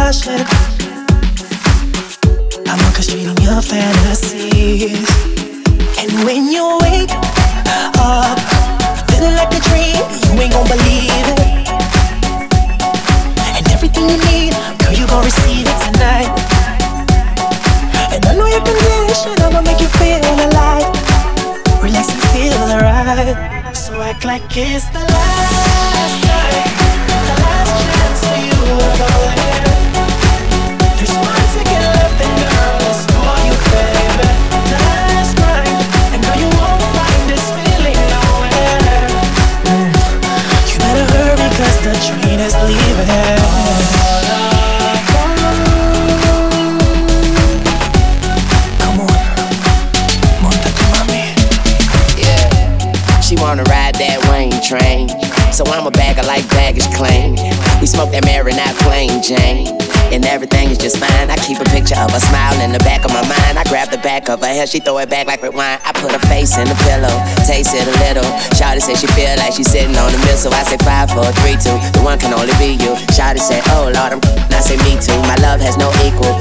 rushing. I'm orchestrating your fantasies. And when you wake up, feeling like a dream, you ain't gon' believe it. And everything you need, girl, you gon' receive it tonight. And I know your condition, I'ma make you feel alive. Relax and feel alright. So act like it's the last time, the last chance for you to go there. There's one ticket left and girl, it's for you, baby. The last night, and girl, you won't find this feeling nowhere. You better hurry, cause the train is leaving. She wanna ride that Wayne train, so I'ma bag her like baggage claim. We smoke that Mary, not plain Jane, and everything is just fine. I keep a picture of her smile in the back of my mind. I grab the back of her hair, she throw it back like rewind. I put her face in the pillow, taste it a little. Shawty say she feel like she's sitting on the missile. I say 5, 4, 3, 2, the one can only be you. Shawty say, oh Lord, I say me too. My love has no equal.